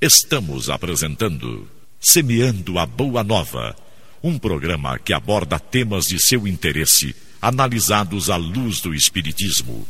Estamos apresentando Semeando a Boa Nova, um programa que aborda temas de seu interesse, analisados à luz do Espiritismo.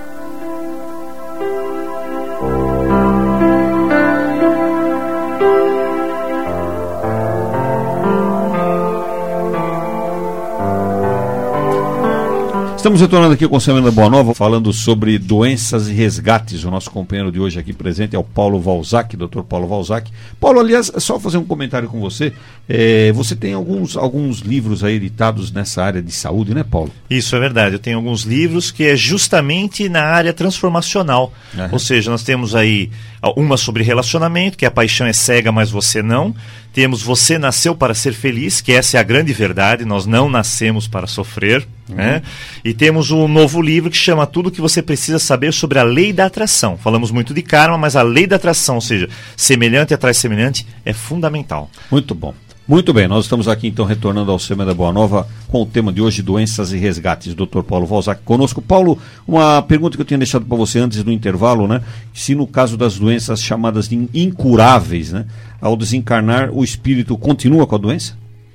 Estamos retornando aqui com o Semeando a Boa Nova, falando sobre doenças e resgates. O nosso companheiro de hoje aqui presente é o Paulo Valzac, Dr. Paulo Valzac. Paulo, aliás, só fazer um comentário com você. Você tem alguns livros aí editados nessa área de saúde, né, Paulo? Isso é verdade. Eu tenho alguns livros que é justamente na área transformacional. Uhum. Ou seja, nós temos aí uma sobre relacionamento, que a paixão é cega, mas você não. Temos Você Nasceu para Ser Feliz, que essa é a grande verdade, nós não nascemos para sofrer. Né? E temos um novo livro que chama Tudo o que você precisa saber sobre a lei da atração. Falamos muito de karma, mas a lei da atração, ou seja, semelhante atrai semelhante, é fundamental. Muito bom. Muito bem, nós estamos aqui então retornando ao Semeando a Boa Nova com o tema de hoje, doenças e resgates. Dr. Paulo Valzac conosco. Paulo, uma pergunta que eu tinha deixado para você antes do intervalo, né? Se no caso das doenças chamadas de incuráveis, né? Ao desencarnar, o espírito continua com a doença?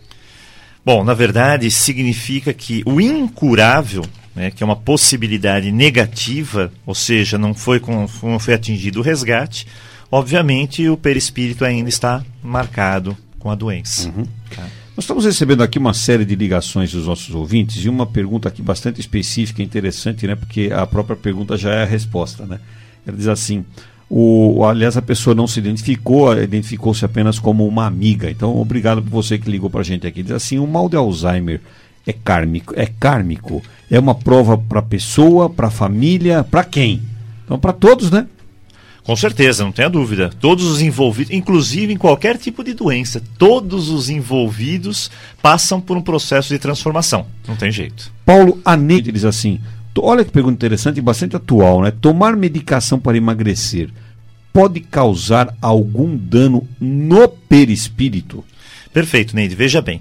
Bom, na verdade, significa que o incurável, né, que é uma possibilidade negativa, ou seja, não foi atingido o resgate, obviamente o perispírito ainda está marcado com a doença. Uhum. Tá. Nós estamos recebendo aqui uma série de ligações dos nossos ouvintes e uma pergunta aqui bastante específica e interessante, né, porque a própria pergunta já é a resposta, né? Ela diz assim... aliás, a pessoa não se identificou-se apenas como uma amiga. Então, obrigado por você que ligou para a gente aqui. Diz assim, o mal de Alzheimer é kármico? É uma prova para a pessoa, para a família, para quem? Então, para todos, né? Com certeza, não tenha dúvida. Todos os envolvidos, inclusive em qualquer tipo de doença, todos os envolvidos passam por um processo de transformação. Não tem jeito. Paulo Aneide diz assim... Olha que pergunta interessante e bastante atual, né? Tomar medicação para emagrecer pode causar algum dano no perispírito? Perfeito, Neide. Veja bem,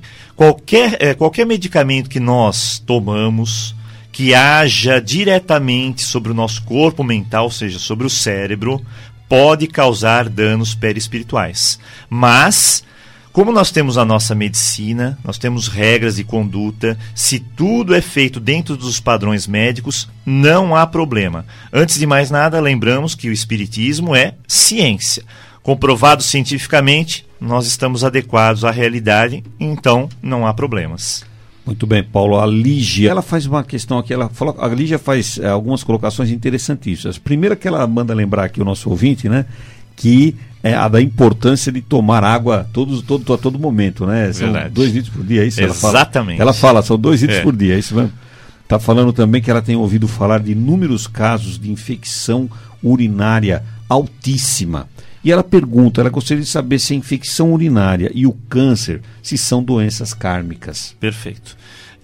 qualquer medicamento que nós tomamos, que haja diretamente sobre o nosso corpo mental, ou seja, sobre o cérebro, pode causar danos perispirituais. Mas... como nós temos a nossa medicina, nós temos regras de conduta, se tudo é feito dentro dos padrões médicos, não há problema. Antes de mais nada, lembramos que o espiritismo é ciência. Comprovado cientificamente, nós estamos adequados à realidade, então não há problemas. Muito bem, Paulo. A Lígia, ela faz uma questão aqui, a Lígia faz algumas colocações interessantíssimas. Primeiro que ela manda lembrar aqui o nosso ouvinte, né, que é a da importância de tomar água a todo momento, né? São 2 litros por dia, é isso? Exatamente. Ela fala, são 2 litros por dia, é isso mesmo? Está falando também que ela tem ouvido falar de inúmeros casos de infecção urinária altíssima. E ela gostaria de saber se a infecção urinária e o câncer, se são doenças kármicas. Perfeito.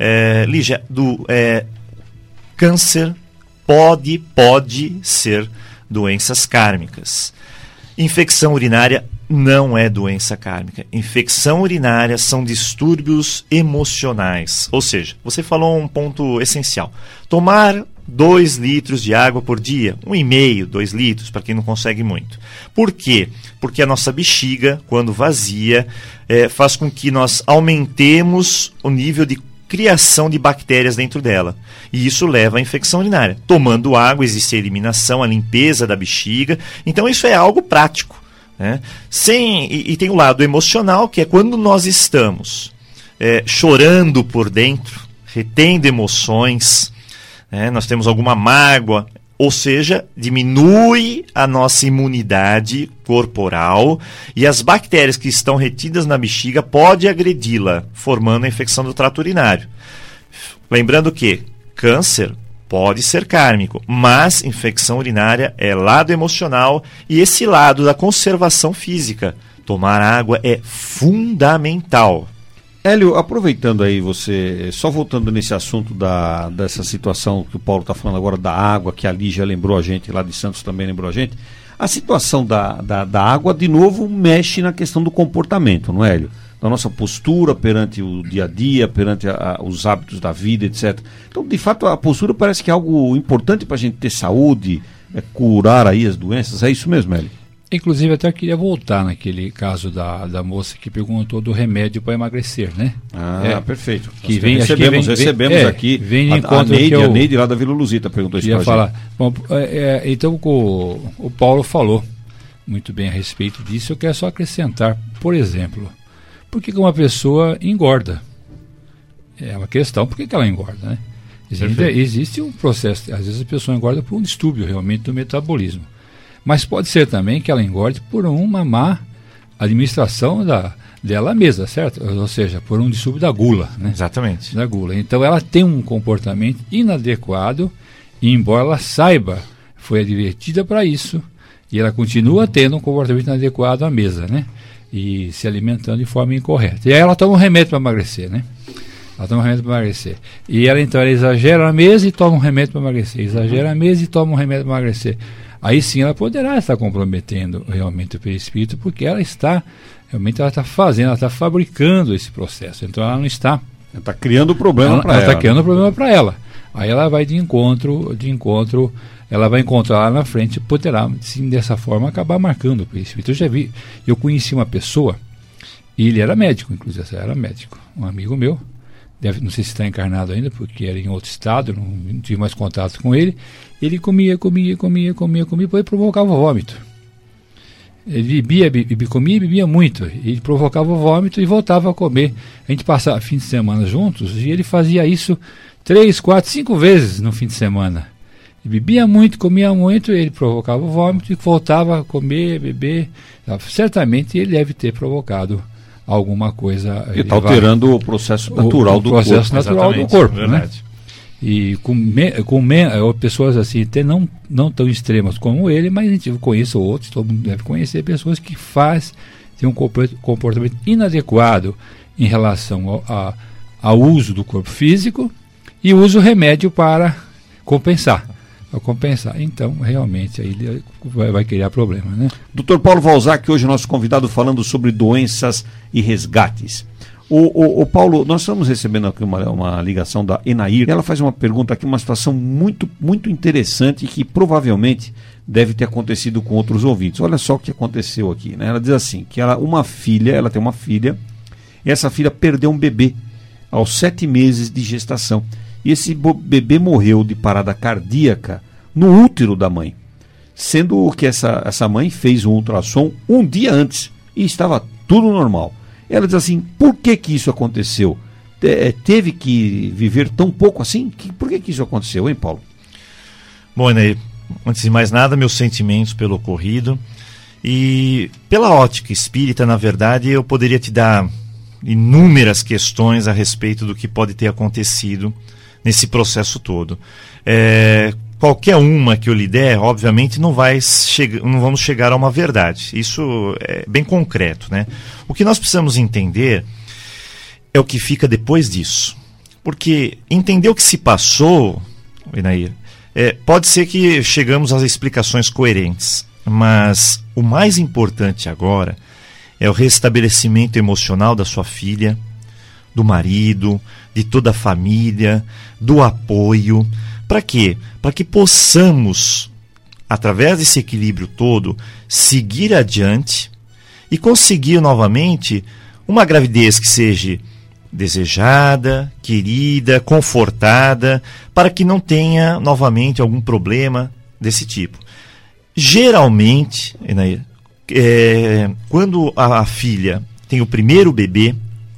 Lígia, câncer pode ser doenças kármicas. Infecção urinária não é doença kármica. Infecção urinária são distúrbios emocionais. Ou seja, você falou um ponto essencial. Tomar 2 litros de água por dia, 1,5, 2 litros, para quem não consegue muito. Por quê? Porque a nossa bexiga, quando vazia, faz com que nós aumentemos o nível de criação de bactérias dentro dela. E isso leva à infecção urinária. Tomando água, existe a eliminação, a limpeza da bexiga. Então isso é algo prático. Né? E tem o lado emocional, que é quando nós estamos chorando por dentro, retendo emoções, né? Nós temos alguma mágoa, ou seja, diminui a nossa imunidade corporal e as bactérias que estão retidas na bexiga podem agredi-la, formando a infecção do trato urinário. Lembrando que câncer pode ser kármico, mas infecção urinária é lado emocional e esse lado da conservação física. Tomar água é fundamental. Hélio, aproveitando aí você, só voltando nesse assunto dessa situação que o Paulo está falando agora da água, que a Lígia lembrou a gente, lá de Santos também lembrou a gente, a situação da água, de novo, mexe na questão do comportamento, não é, Hélio? Da nossa postura perante o dia a dia, perante os hábitos da vida, etc. Então, de fato, a postura parece que é algo importante para a gente ter saúde, curar aí as doenças, é isso mesmo, Hélio? Inclusive, até queria voltar naquele caso da moça que perguntou do remédio para emagrecer, né? Perfeito. Que recebemos aqui a Neide lá da Vila Luzita perguntou isso para a gente. Bom, então o Paulo falou muito bem a respeito disso. Eu quero só acrescentar, por exemplo, por que uma pessoa engorda? É uma questão, por que ela engorda, né? Existe um processo, às vezes a pessoa engorda por um distúrbio realmente do metabolismo. Mas pode ser também que ela engorde por uma má administração dela mesma, certo? Ou seja, por um distúrbio da gula, né? Exatamente. Da gula. Então ela tem um comportamento inadequado, e embora ela saiba, foi advertida para isso, e ela continua tendo um comportamento inadequado à mesa, né? E se alimentando de forma incorreta. E aí ela toma um remédio para emagrecer, né? Ela toma um remédio para emagrecer. E ela então exagera a mesa e toma um remédio para emagrecer. Exagera a mesa e toma um remédio para emagrecer. Aí sim ela poderá estar comprometendo realmente o perispírito, porque ela está fabricando esse processo. Então ela não está... Ela está criando problema para ela. Ela está criando problema para ela. Aí ela vai de encontro, ela vai encontrar lá na frente, poderá, sim, dessa forma, acabar marcando o perispírito. Eu conheci uma pessoa, e ele era médico, inclusive, um amigo meu, não sei se está encarnado ainda, porque era em outro estado, não tive mais contato com ele. Ele comia, depois provocava vômito. Ele comia e bebia muito. Ele provocava vômito e voltava a comer. A gente passava fim de semana juntos e ele fazia isso 3, 4, 5 vezes no fim de semana. Ele bebia muito, comia muito, ele provocava vômito e voltava a comer, beber. Certamente ele deve ter provocado alguma coisa. Ele está alterando o processo natural do corpo. O processo natural do corpo, né? E com pessoas assim, até não tão extremas como ele, mas a gente conhece outros, todo mundo deve conhecer pessoas que têm um comportamento inadequado em relação ao uso do corpo físico e usa o remédio para compensar. Então, realmente, aí vai criar problema, né? Dr. Paulo Valzac, hoje nosso convidado, falando sobre doenças e resgates. O Paulo, nós estamos recebendo aqui uma ligação da Enair. Ela faz uma pergunta aqui, uma situação muito, muito interessante que provavelmente deve ter acontecido com outros ouvintes. Olha só o que aconteceu aqui, né? Ela diz assim, que ela tem uma filha, e essa filha perdeu um bebê aos 7 meses de gestação. E esse bebê morreu de parada cardíaca no útero da mãe, sendo que essa mãe fez um ultrassom um dia antes e estava tudo normal. Ela diz assim, por que isso aconteceu? Teve que viver tão pouco assim? Por que isso aconteceu, hein, Paulo? Bom, Enair, antes de mais nada, meus sentimentos pelo ocorrido. E pela ótica espírita, na verdade, eu poderia te dar inúmeras questões a respeito do que pode ter acontecido nesse processo todo. Qualquer uma que eu lhe der, obviamente, não vamos chegar a uma verdade. Isso é bem concreto, né? O que nós precisamos entender é o que fica depois disso. Porque entender o que se passou, Enair, pode ser que chegamos às explicações coerentes, mas o mais importante agora é o restabelecimento emocional da sua filha, do marido, de toda a família, do apoio. Para quê? Para que possamos, através desse equilíbrio todo, seguir adiante e conseguir novamente uma gravidez que seja desejada, querida, confortada, para que não tenha novamente algum problema desse tipo. Geralmente, Enair, quando a filha tem o primeiro bebê,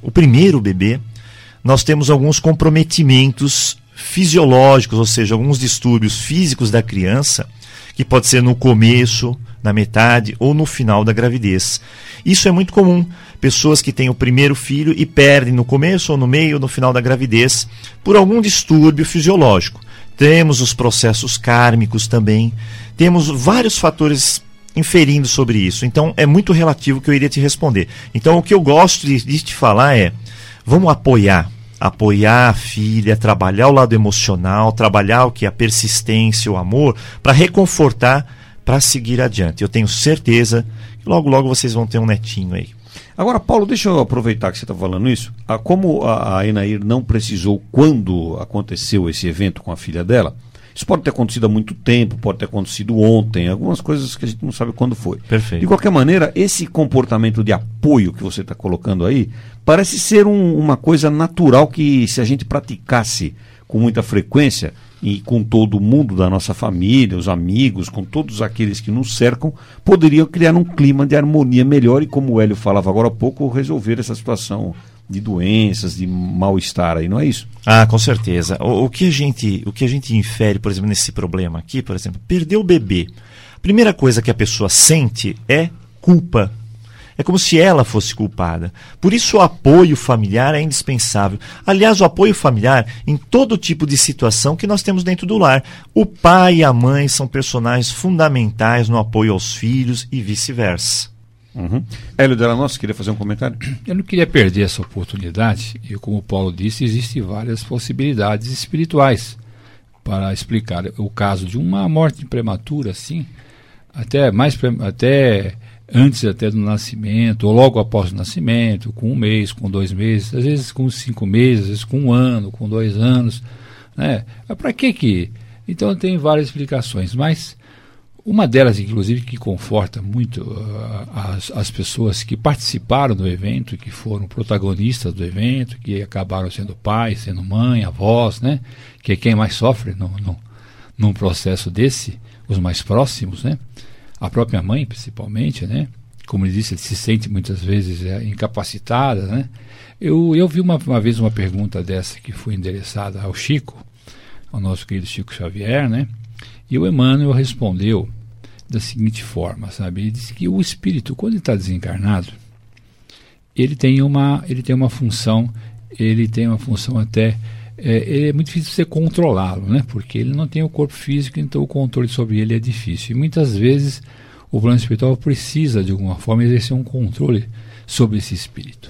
nós temos alguns comprometimentos fisiológicos, ou seja, alguns distúrbios físicos da criança, que pode ser no começo, na metade ou no final da gravidez. Isso é muito comum. Pessoas que têm o primeiro filho e perdem no começo ou no meio ou no final da gravidez por algum distúrbio fisiológico. Temos os processos kármicos também. Temos vários fatores inferindo sobre isso. Então, é muito relativo o que eu iria te responder. Então, o que eu gosto de te falar é, vamos apoiar a filha, trabalhar o lado emocional, trabalhar o que é a persistência, o amor, para reconfortar, para seguir adiante. Eu tenho certeza que logo, logo vocês vão ter um netinho aí. Agora, Paulo, deixa eu aproveitar que você está falando isso. Como a Enair não precisou quando aconteceu esse evento com a filha dela, Isso pode ter acontecido há muito tempo, pode ter acontecido ontem, algumas coisas que a gente não sabe quando foi. Perfeito. De qualquer maneira, esse comportamento de apoio que você está colocando aí parece ser uma coisa natural que, se a gente praticasse com muita frequência e com todo mundo da nossa família, os amigos, com todos aqueles que nos cercam, poderiam criar um clima de harmonia melhor e, como o Hélio falava agora há pouco, resolver essa situação de doenças, de mal-estar aí, não é isso? Ah, com certeza. O que a gente infere, por exemplo, nesse problema aqui, por exemplo, perdeu o bebê. A primeira coisa que a pessoa sente é culpa. É como se ela fosse culpada. Por isso o apoio familiar é indispensável. Aliás, o apoio familiar em todo tipo de situação que nós temos dentro do lar. O pai e a mãe são personagens fundamentais no apoio aos filhos e vice-versa. Hélio Delanossi, queria fazer um comentário? Eu não queria perder essa oportunidade, e como o Paulo disse, existem várias possibilidades espirituais para explicar o caso de uma morte prematura, assim, até antes até do nascimento, ou logo após o nascimento, com 1 mês, com 2 meses, às vezes com 5 meses, às vezes com 1 ano, com 2 anos, né? Para que? Então tem várias explicações, mas uma delas, inclusive, que conforta muito as pessoas que participaram do evento, que foram protagonistas do evento, que acabaram sendo pais, sendo mãe, avós, né? Que é quem mais sofre num processo desse, os mais próximos, né? A própria mãe, principalmente, né? Como ele disse, se sente muitas vezes incapacitada, né? Eu vi uma vez uma pergunta dessa que foi endereçada ao Chico, ao nosso querido Chico Xavier, né? E o Emmanuel respondeu da seguinte forma, sabe? Ele disse que o espírito, quando ele está desencarnado, ele tem uma função até... é muito difícil você controlá-lo, né? Porque ele não tem o corpo físico, então o controle sobre ele é difícil. E muitas vezes o plano espiritual precisa, de alguma forma, exercer um controle sobre esse espírito.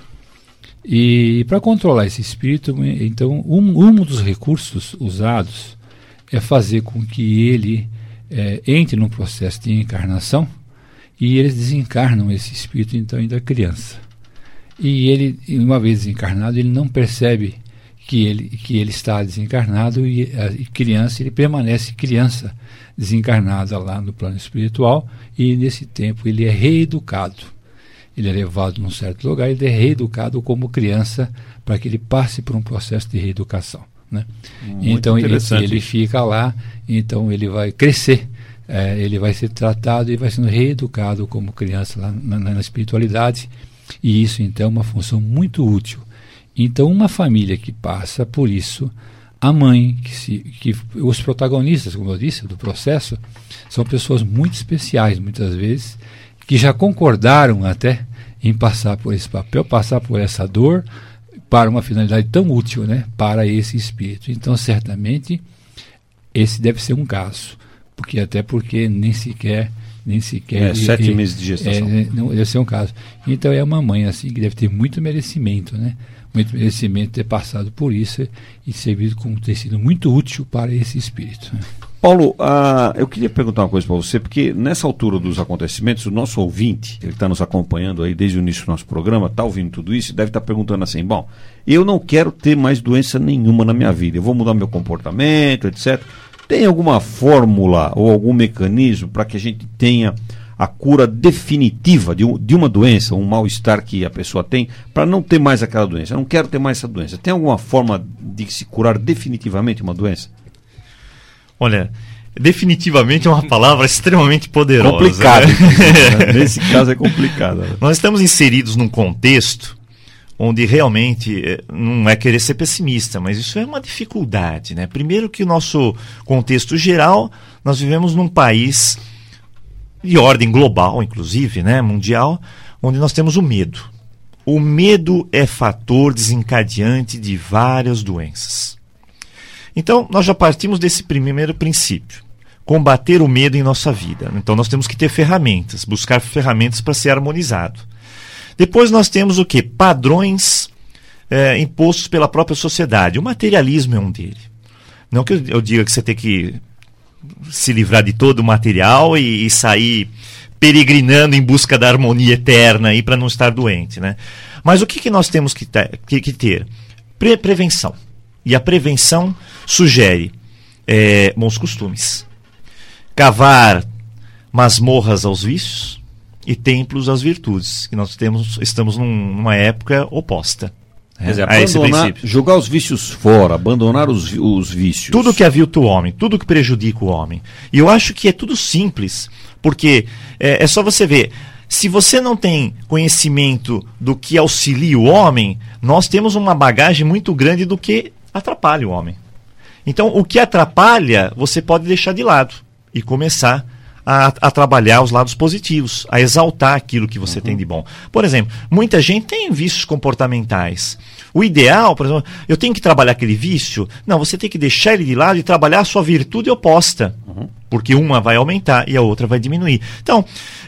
E para controlar esse espírito, então, um dos recursos usados é fazer com que ele entre num processo de encarnação e eles desencarnam esse espírito, então, ainda criança. E ele, uma vez desencarnado, ele não percebe que ele está desencarnado e criança, ele permanece criança desencarnada lá no plano espiritual, e nesse tempo ele é reeducado. Ele é levado num certo lugar, ele é reeducado como criança para que ele passe por um processo de reeducação, né? Então ele fica lá, então ele vai crescer, ele vai ser tratado e vai sendo reeducado como criança lá na espiritualidade, e isso então é uma função muito útil. Então uma família que passa por isso, a mãe, que os protagonistas, como eu disse, do processo, são pessoas muito especiais, muitas vezes, que já concordaram até em passar por esse papel, passar por essa dor, para uma finalidade tão útil, né, para esse espírito. Então, certamente, esse deve ser um caso, porque nem sequer 7 meses de gestação. Não deve ser um caso. Então, é uma mãe assim que deve ter muito merecimento, né? Muito merecimento ter passado por isso e servido como ter sido muito útil para esse espírito. Paulo, eu queria perguntar uma coisa para você, porque nessa altura dos acontecimentos, o nosso ouvinte, ele está nos acompanhando aí desde o início do nosso programa, está ouvindo tudo isso e deve estar perguntando assim, bom, eu não quero ter mais doença nenhuma na minha vida, eu vou mudar meu comportamento, etc. Tem alguma fórmula ou algum mecanismo para que a gente tenha a cura definitiva de uma doença, um mal-estar que a pessoa tem, para não ter mais aquela doença? Eu não quero ter mais essa doença. Tem alguma forma de se curar definitivamente uma doença? Olha, definitivamente é uma palavra extremamente poderosa. Complicada. Né? Nesse caso é complicado. Né? Nós estamos inseridos num contexto onde realmente não é querer ser pessimista, mas isso é uma dificuldade, né? Primeiro que o nosso contexto geral, nós vivemos num país de ordem global, inclusive, né, mundial, onde nós temos o medo. O medo é fator desencadeante de várias doenças. Então, nós já partimos desse primeiro princípio. Combater o medo em nossa vida. Então, nós temos que ter ferramentas, buscar ferramentas para ser harmonizado. Depois nós temos o quê? Padrões impostos pela própria sociedade. O materialismo é um deles. Não que eu diga que você tem que se livrar de todo o material e sair peregrinando em busca da harmonia eterna para não estar doente, né? Mas o que nós temos que ter? Prevenção. E a prevenção sugere bons costumes. Cavar masmorras aos vícios e templos às virtudes, que nós estamos numa época oposta. Quer dizer, jogar os vícios fora, abandonar os vícios. Tudo que avilta o homem, tudo que prejudica o homem. E eu acho que é tudo simples, porque é só você ver. Se você não tem conhecimento do que auxilia o homem, nós temos uma bagagem muito grande do que atrapalha o homem. Então, o que atrapalha, você pode deixar de lado e começar a trabalhar os lados positivos, a exaltar aquilo que você tem de bom. Por exemplo, muita gente tem vícios comportamentais. O ideal, por exemplo, eu tenho que trabalhar aquele vício? Não, você tem que deixar ele de lado e trabalhar a sua virtude oposta. Porque uma vai aumentar e a outra vai diminuir. Então,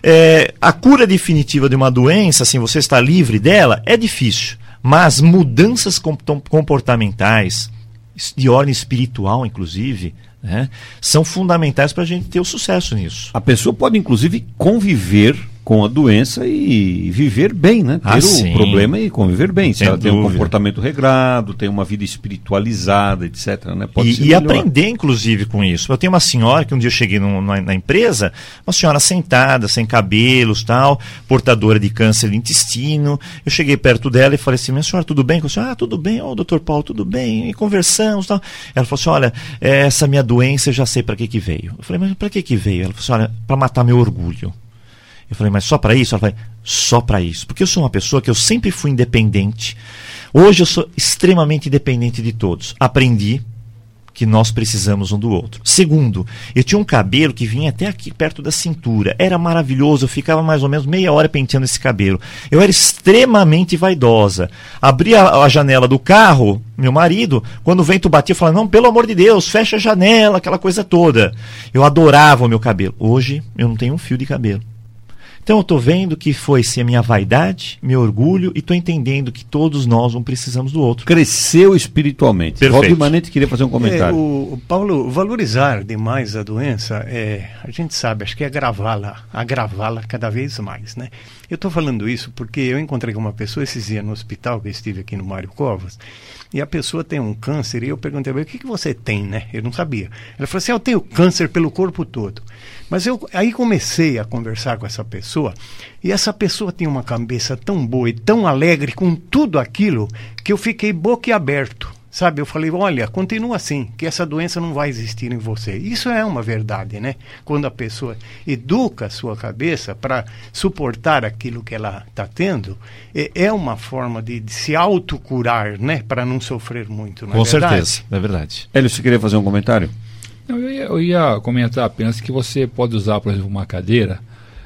a cura definitiva de uma doença, assim, você está livre dela, é difícil. Mas mudanças comportamentais, de ordem espiritual, inclusive, são fundamentais para a gente ter o sucesso nisso. A pessoa pode, inclusive, conviver com a doença e viver bem, né? Ter o problema e conviver bem. Se ela tem um comportamento regrado, tem uma vida espiritualizada, etc. Né? E aprender, inclusive, com isso. Eu tenho uma senhora que um dia eu cheguei na empresa, uma senhora sentada, sem cabelos, tal, portadora de câncer de intestino. Eu cheguei perto dela e falei assim: minha senhora, tudo bem? Eu falei, tudo bem, doutor Paulo, tudo bem. E conversamos, tal. Ela falou assim: olha, essa minha doença eu já sei para que veio. Eu falei, mas para que veio? Ela falou assim: olha, para matar meu orgulho. Eu falei, mas só para isso? Ela falou, só para isso. Porque eu sou uma pessoa que eu sempre fui independente. Hoje eu sou extremamente independente de todos. Aprendi que nós precisamos um do outro. Segundo, eu tinha um cabelo que vinha até aqui perto da cintura. Era maravilhoso, eu ficava mais ou menos meia hora penteando esse cabelo. Eu era extremamente vaidosa. Abria a janela do carro, meu marido, quando o vento batia, eu falava, não, pelo amor de Deus, fecha a janela, aquela coisa toda. Eu adorava o meu cabelo. Hoje, eu não tenho um fio de cabelo. Então eu estou vendo que foi-se a minha vaidade, meu orgulho, e estou entendendo que todos nós um precisamos do outro. Cresceu espiritualmente. Valdir Manente queria fazer um comentário. Paulo, valorizar demais a doença, a gente sabe, acho que é agravá-la cada vez mais, né? Eu estou falando isso porque eu encontrei com uma pessoa esses dias no hospital, que eu estive aqui no Mário Covas, e a pessoa tem um câncer, e eu perguntei, o que você tem, né? Eu não sabia. Ela falou assim, eu tenho câncer pelo corpo todo. Mas eu aí comecei a conversar com essa pessoa, e essa pessoa tinha uma cabeça tão boa e tão alegre com tudo aquilo, que eu fiquei boquiaberto, sabe? Eu falei, olha, continua assim, que essa doença não vai existir em você. Isso é uma verdade, né? Quando a pessoa educa a sua cabeça para suportar aquilo que ela está tendo, é uma forma de se autocurar, né? Para não sofrer muito, não é verdade? Com certeza, é verdade. Hélio, você queria fazer um comentário? Não, eu ia comentar apenas que você pode usar, por exemplo, uma cadeira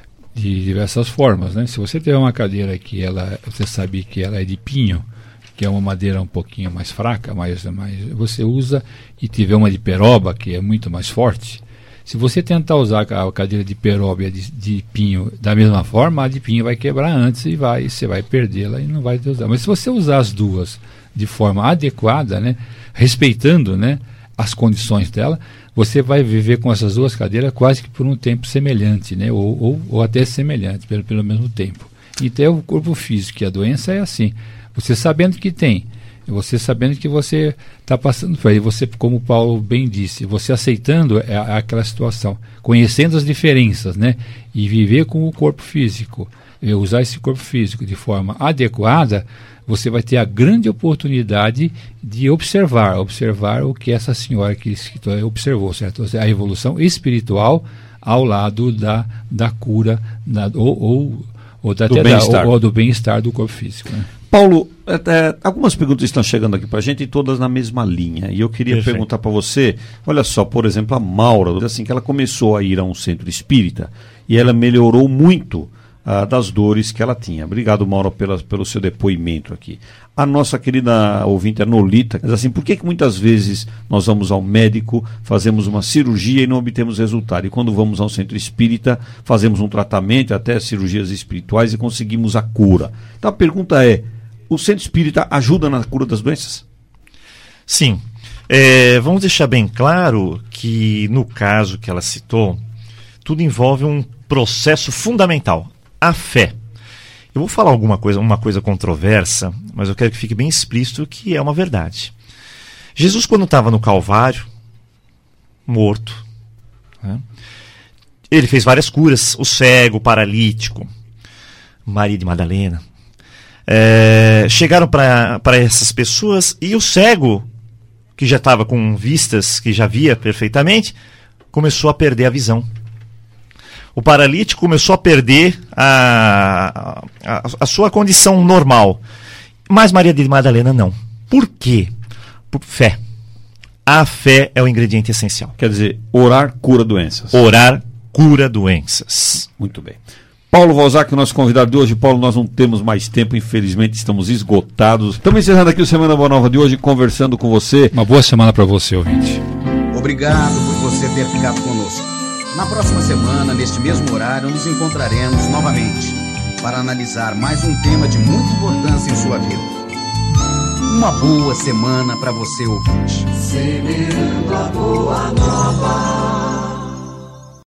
de diversas formas, né? Se você tiver uma cadeira que você sabe que ela é de pinho, que é uma madeira um pouquinho mais fraca, mas você usa, e tiver uma de peroba, que é muito mais forte, se você tentar usar a cadeira de peroba e de pinho da mesma forma, a de pinho vai quebrar antes e você vai perdê-la e não vai usar. Mas se você usar as duas de forma adequada, né, respeitando, né, as condições dela, você vai viver com essas duas cadeiras quase que por um tempo semelhante, né? ou até semelhante, pelo mesmo tempo. Então, o corpo físico e a doença é assim. Você sabendo que tem, você sabendo que você está passando por aí, você, como o Paulo bem disse, você aceitando aquela situação, conhecendo as diferenças, né? E viver com o corpo físico, usar esse corpo físico de forma adequada, você vai ter a grande oportunidade de observar o que essa senhora que observou, certo? A evolução espiritual ao lado da cura, do bem-estar do corpo físico, né? Paulo, algumas perguntas estão chegando aqui para a gente, todas na mesma linha. E eu queria perguntar para você, olha só, por exemplo, a Maura, assim que ela começou a ir a um centro espírita e ela melhorou muito das dores que ela tinha. Obrigado, Mauro, pelo seu depoimento aqui. A nossa querida ouvinte, a Nolita, diz assim, por que muitas vezes nós vamos ao médico, fazemos uma cirurgia e não obtemos resultado? E quando vamos ao centro espírita, fazemos um tratamento, até cirurgias espirituais, e conseguimos a cura. Então a pergunta é, o centro espírita ajuda na cura das doenças? Sim. Vamos deixar bem claro que, no caso que ela citou, tudo envolve um processo fundamental. A fé. Eu vou falar uma coisa controversa, mas eu quero que fique bem explícito que é uma verdade. Jesus, quando estava no Calvário, morto. Né? Ele fez várias curas, o cego, o paralítico, Maria de Madalena. Chegaram para essas pessoas e o cego, que já estava com vistas, que já via perfeitamente, começou a perder a visão. O paralítico começou a perder a sua condição normal. Mas Maria de Madalena não. Por quê? Por fé. A fé é o ingrediente essencial. Quer dizer, orar cura doenças. Orar cura doenças. Muito bem. Paulo Valzac, nosso convidado de hoje. Paulo, nós não temos mais tempo, infelizmente estamos esgotados. Estamos encerrando aqui o Semana Boa Nova de hoje, conversando com você. Uma boa semana para você, ouvinte. Obrigado por você ter ficado conosco. Na próxima semana, neste mesmo horário, nos encontraremos novamente para analisar mais um tema de muita importância em sua vida. Uma boa semana para você, ouvinte. Semeando a boa nova.